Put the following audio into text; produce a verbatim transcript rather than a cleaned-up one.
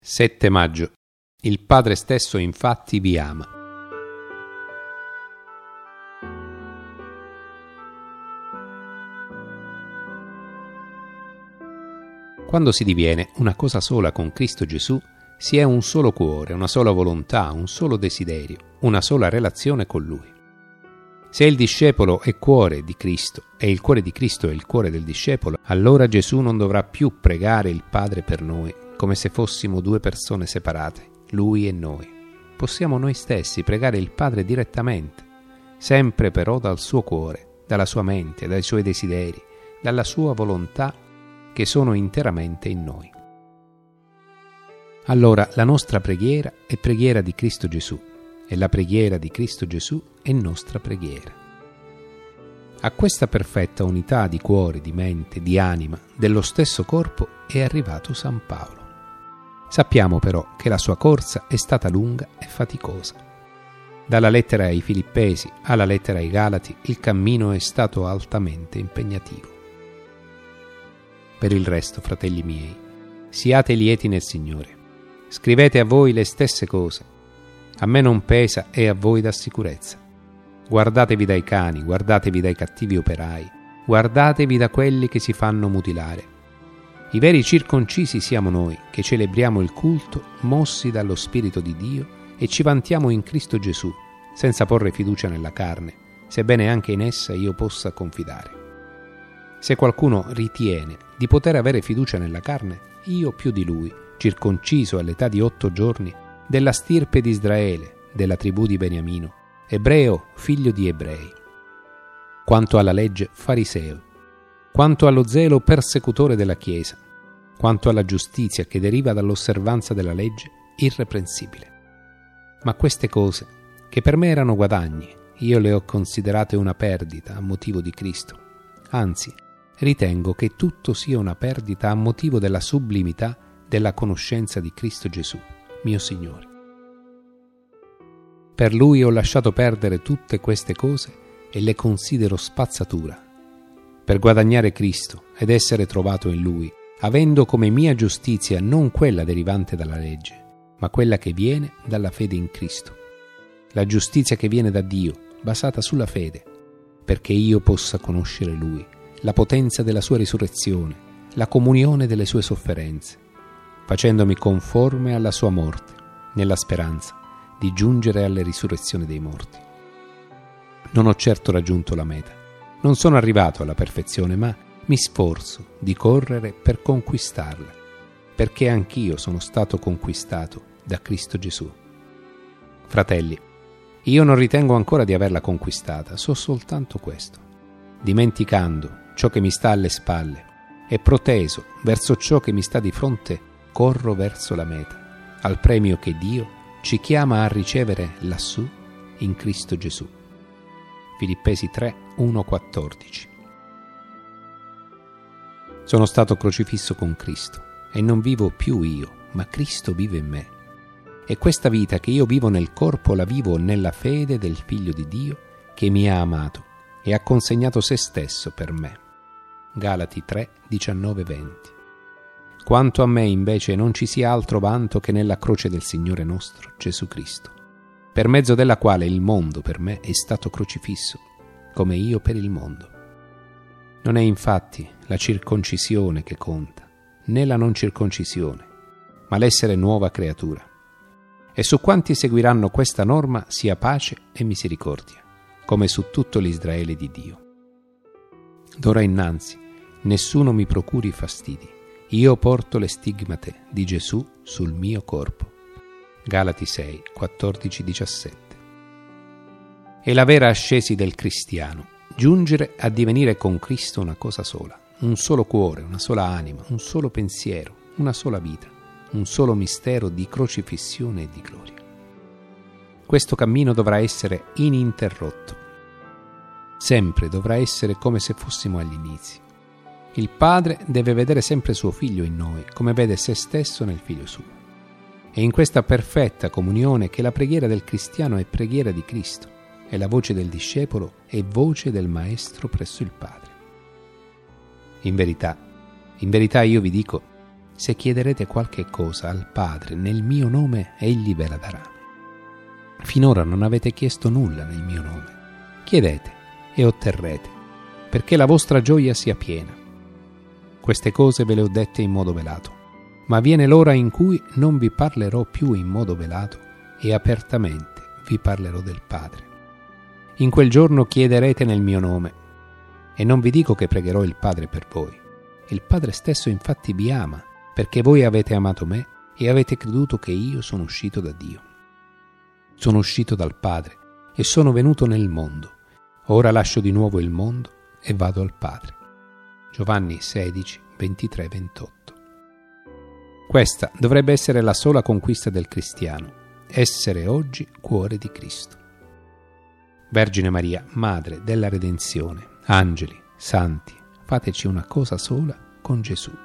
sette maggio. Il Padre stesso infatti vi ama. Quando si diviene una cosa sola con Cristo Gesù, si è un solo cuore, una sola volontà, un solo desiderio, una sola relazione con Lui. Se il discepolo è cuore di Cristo e il cuore di Cristo è il cuore del discepolo, allora Gesù non dovrà più pregare il Padre per noi come se fossimo due persone separate, Lui e noi. Possiamo noi stessi pregare il Padre direttamente, sempre però dal suo cuore, dalla sua mente, dai suoi desideri, dalla sua volontà che sono interamente in noi. Allora la nostra preghiera è preghiera di Cristo Gesù e la preghiera di Cristo Gesù è nostra preghiera. A questa perfetta unità di cuore, di mente, di anima, dello stesso corpo è arrivato San Paolo. Sappiamo però che la sua corsa è stata lunga e faticosa. Dalla lettera ai Filippesi alla lettera ai Galati il cammino è stato altamente impegnativo. Per il resto, fratelli miei, siate lieti nel Signore. Scrivete a voi le stesse cose. A me non pesa e a voi dà sicurezza. Guardatevi dai cani, guardatevi dai cattivi operai, guardatevi da quelli che si fanno mutilare. I veri circoncisi siamo noi, che celebriamo il culto mossi dallo Spirito di Dio e ci vantiamo in Cristo Gesù, senza porre fiducia nella carne, sebbene anche in essa io possa confidare. Se qualcuno ritiene di poter avere fiducia nella carne, io più di lui, circonciso all'età di otto giorni, della stirpe di Israele, della tribù di Beniamino, ebreo, figlio di ebrei. Quanto alla legge, fariseo. Quanto allo zelo, persecutore della Chiesa. Quanto alla giustizia che deriva dall'osservanza della legge, irreprensibile. Ma queste cose, che per me erano guadagni, io le ho considerate una perdita a motivo di Cristo. Anzi, ritengo che tutto sia una perdita a motivo della sublimità della conoscenza di Cristo Gesù, mio Signore. Per Lui ho lasciato perdere tutte queste cose e le considero spazzatura, per guadagnare Cristo ed essere trovato in Lui, avendo come mia giustizia non quella derivante dalla legge, ma quella che viene dalla fede in Cristo. La giustizia che viene da Dio, basata sulla fede, perché io possa conoscere Lui, la potenza della sua risurrezione, la comunione delle sue sofferenze, facendomi conforme alla sua morte, nella speranza di giungere alla risurrezione dei morti. Non ho certo raggiunto la meta, non sono arrivato alla perfezione, ma mi sforzo di correre per conquistarla, perché anch'io sono stato conquistato da Cristo Gesù. Fratelli, io non ritengo ancora di averla conquistata, so soltanto questo: dimenticando ciò che mi sta alle spalle e proteso verso ciò che mi sta di fronte, corro verso la meta, al premio che Dio ci chiama a ricevere lassù in Cristo Gesù. Filippesi tre, uno quattordici. Sono stato crocifisso con Cristo e non vivo più io, ma Cristo vive in me. E questa vita che io vivo nel corpo la vivo nella fede del Figlio di Dio che mi ha amato e ha consegnato se stesso per me. Galati tre, diciannove venti. Quanto a me invece non ci sia altro vanto che nella croce del Signore nostro Gesù Cristo, per mezzo della quale il mondo per me è stato crocifisso, come io per il mondo. Non è infatti la circoncisione che conta, né la non circoncisione, ma l'essere nuova creatura. E su quanti seguiranno questa norma sia pace e misericordia, come su tutto l'Israele di Dio. D'ora innanzi nessuno mi procuri fastidi, io porto le stigmate di Gesù sul mio corpo. Galati sei, quattordici diciassette. È la vera ascesi del cristiano, giungere a divenire con Cristo una cosa sola, un solo cuore, una sola anima, un solo pensiero, una sola vita, un solo mistero di crocifissione e di gloria. Questo cammino dovrà essere ininterrotto. Sempre dovrà essere come se fossimo agli inizi. Il Padre deve vedere sempre suo Figlio in noi, come vede se stesso nel Figlio suo. È in questa perfetta comunione che la preghiera del cristiano è preghiera di Cristo e la voce del discepolo è voce del Maestro presso il Padre. In verità, in verità io vi dico Se chiederete qualche cosa al Padre nel mio nome, egli ve la darà. Finora non avete chiesto nulla nel mio nome. Chiedete e otterrete, perché la vostra gioia sia piena. Queste cose ve le ho dette in modo velato, ma viene l'ora in cui non vi parlerò più in modo velato e apertamente vi parlerò del Padre. In quel giorno chiederete nel mio nome, e non vi dico che pregherò il Padre per voi. Il Padre stesso infatti vi ama, perché voi avete amato me e avete creduto che io sono uscito da Dio. Sono uscito dal Padre e sono venuto nel mondo. Ora lascio di nuovo il mondo e vado al Padre. Giovanni sedici, ventitré ventotto. Questa dovrebbe essere la sola conquista del cristiano: essere oggi cuore di Cristo. Vergine Maria, Madre della Redenzione, angeli, santi, fateci una cosa sola con Gesù.